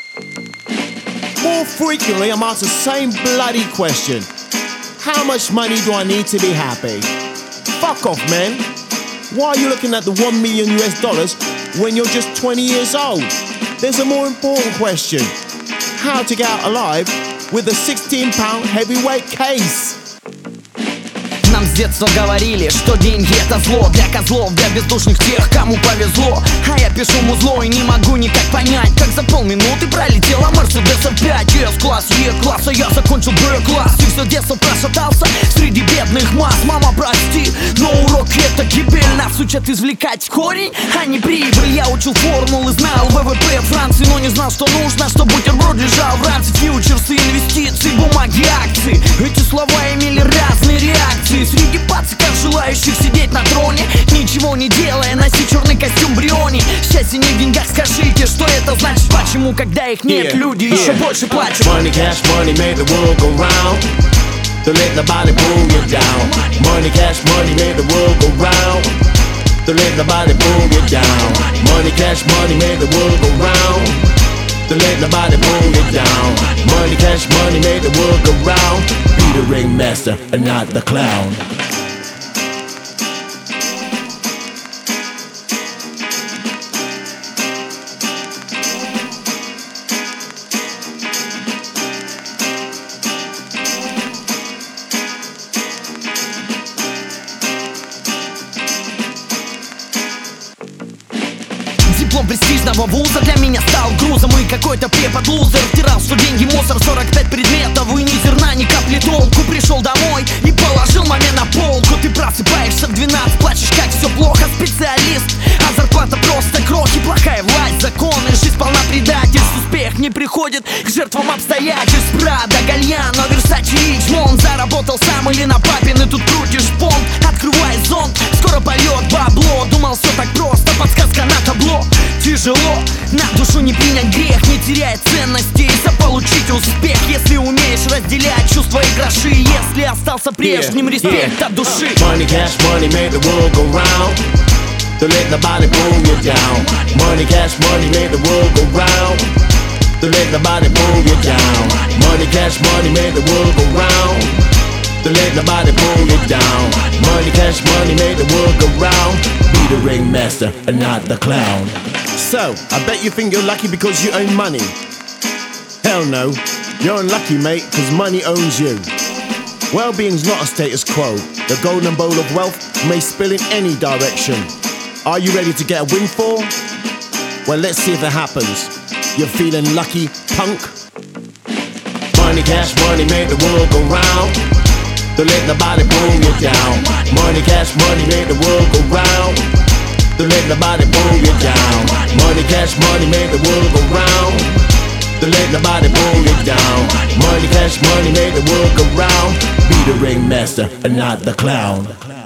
More frequently, I'm asked the same bloody question. How much money do I need to be happy? Fuck off, man. Why are you looking at the $1 million US when you're just 20 years old? There's a more important question. How to get out alive with a 16-pound heavyweight case. Нам с детства говорили, что деньги это зло. Для козлов, для бездушных тех, кому повезло. А я пишу музло и не могу никак понять, как за полминуты пролетела Мерседесов 5. С-класс, Е-класс, а я закончил Б-класс. И все детство прошатался среди бедных масс. Мама, прости, но уроки это гибель. Нас учат извлекать корень, а не прибыль. Я учил формулы, знал ВВП Франции, но не знал, что нужно, чтобы бутерброд лежал в ранце. Фьючерсы, инвестиции, бумаги, акции. Эти слова имели разные реакции. Среди пациков, желающих сидеть на троне, ничего не делая, носить черный костюм Бриони. Счастье не в деньгах, скажите, что это значит? Почему, когда их нет, люди еще больше плачут? Money, cash, money made the world go round. Don't let nobody pull you down. Money, cash, money made the world go round. Don't let nobody pull you down. Money, cash, money made the world go round. Don't let nobody pull you down. Money, cash, money made the world go round. Be the ringmaster and not the clown. Диплом престижного вуза для меня стал грузом. И какой-то препод-лузер втирал, что деньги мусор. 45 предметов и ни зерна, ни капли толку. Пришел домой и положил маме на полку. Ты просыпаешься в 12, плачешь, как все плохо. Специалист, а зарплата просто крохи. Плохая власть, законы, жизнь полна предательств. Успех не приходит к жертвам обстоятельств. Прада, Гальяно, Версачи, Ричмонд. Заработал сам или на папин, и тут крутишь понт. Открывай зонт, скоро пойдет бабло. Думал, все так просто, подсказка на табло. Тяжело, на душу не принять грех, не теряя ценности и заполучить успех. Если умеешь разделять чувства и гроши, если остался прежним, респект от души. Money, cash, money made the world go round. Don't let nobody pull you down. Money, cash, money made the world go round. Don't let nobody pull you down. Money, cash, money made the world go round. Don't let nobody pull you down. Money, cash, money made the world go round. Be the ringmaster and not the clown. So, I bet you think you're lucky because you own money. Hell no, you're unlucky, mate, because money owns you. Well-being's not a status quo. The golden bowl of wealth may spill in any direction. Are you ready to get a windfall? Well, let's see if it happens. You're feeling lucky, punk? Money, cash, money made the world go round. Don't let nobody pull you down. Money, cash, money made the world go round. Don't let nobody pull you down. Money, cash, money made the world go round. Don't let nobody pull you down. Money, cash, money made the world go round. Be the ringmaster and not the clown.